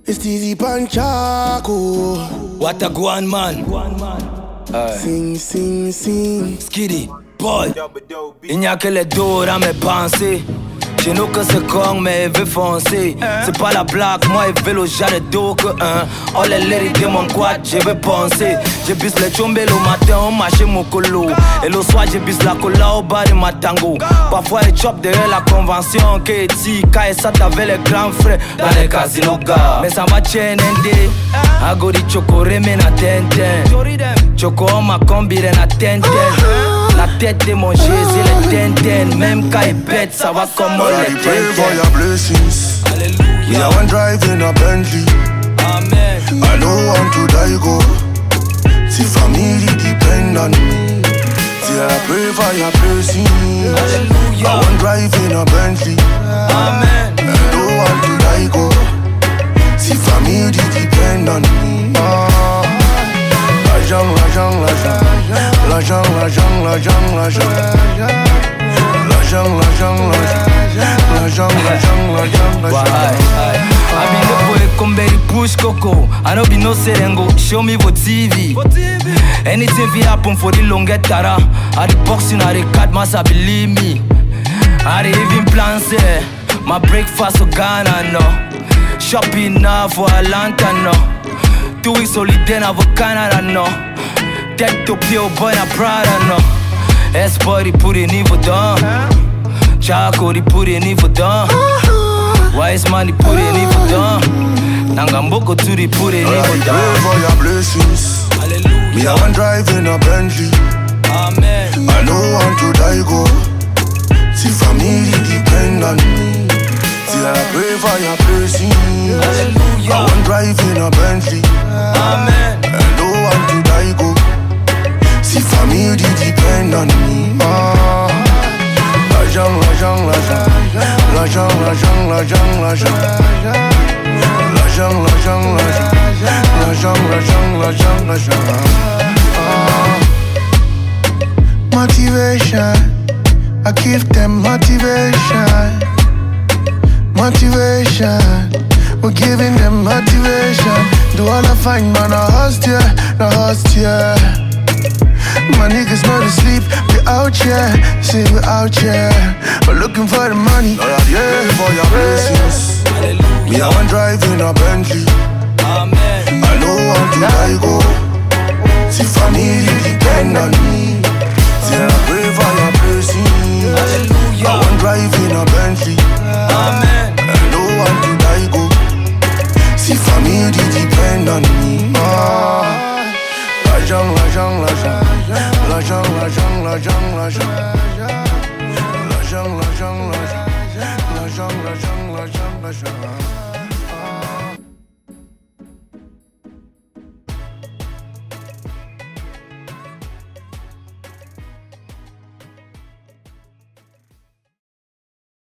It's Dizzy Panchaco. What a guan man. Sing, sing, sing. Skiddy, boy. Il n'y a que les dos dans mes pensées. Chez nous que c'est con mais il veut foncer. C'est pas la blague, moi il veut le genre de dos que un. Oh les lyrics de mon quad, je veux penser. Je bise les chombes le matin au marché mon colo. Et le soir je bise la cola au bar de ma tango. Parfois les chop derrière la convention. Que ti, et ça t'avait les grands frères dans les casinos gars. Mais ça m'a chaîné. Agori choco remène à Tintin. Choco ma combi na Tintin. La tête de mon Jésus, les Tintin. Même quand il pète, ça va comme on les Tintin. Pray for your blessings. Alléluia. Me I want drive in a Bentley. Amen. I don't want to die go. See family depend on me. See I pray for your blessings. Alléluia. I want drive in a Bentley. Amen. I don't want to die go. See family depend on me. L'argent, l'argent, l'argent. L'argent, l'argent, l'argent, l'argent. L'argent, l'argent, l'argent. L'argent, l'argent, l'argent. I be no boy come berry push coco. I no be no serengo. Show me what TV. Anything fi happen for the longer tara. I the boxing, I the cut, must believe me. I the even plan say my breakfast for Ghana no. Shopping now for Atlanta no. 2 weeks holiday now for Canada no. Tech to pure boy na Prada no. S-boy put it in for down. Chaco put it in for down. Wise man put it in for down. Nangamboko to put it in for down. Pray for your blessings. Hallelujah. Me I want drive in a Bentley. Amen. I don't want to die go. See family depend on me. See I pray for your blessings. Hallelujah. I want drive in a Bentley. Amen. I don't want to die go. See family depend on me. L'argent, l'argent, l'argent. L'argent, l'argent, l'argent, l'argent. L'argent, l'argent, l'argent. L'argent, l'argent, l'argent, l'argent. Motivation, I give them motivation. Motivation, we're giving them motivation. Do all I find, man, I hustle, yeah. My niggas know to sleep, we out here, say we out here. We're looking for the money, yeah, for your blessings. Me I want drive in a Bentley. Amen. I don't want to die go. See family depend on me. See I pray for your blessings. Hallelujah. I want drive in a Bentley. Amen. I don't want to die go. See family depend on me. L'argent, l'argent, l'argent. L'argent, l'argent, l'argent, l'argent. L'argent, l'argent, l'argent. L'argent, l'argent, l'argent, l'argent.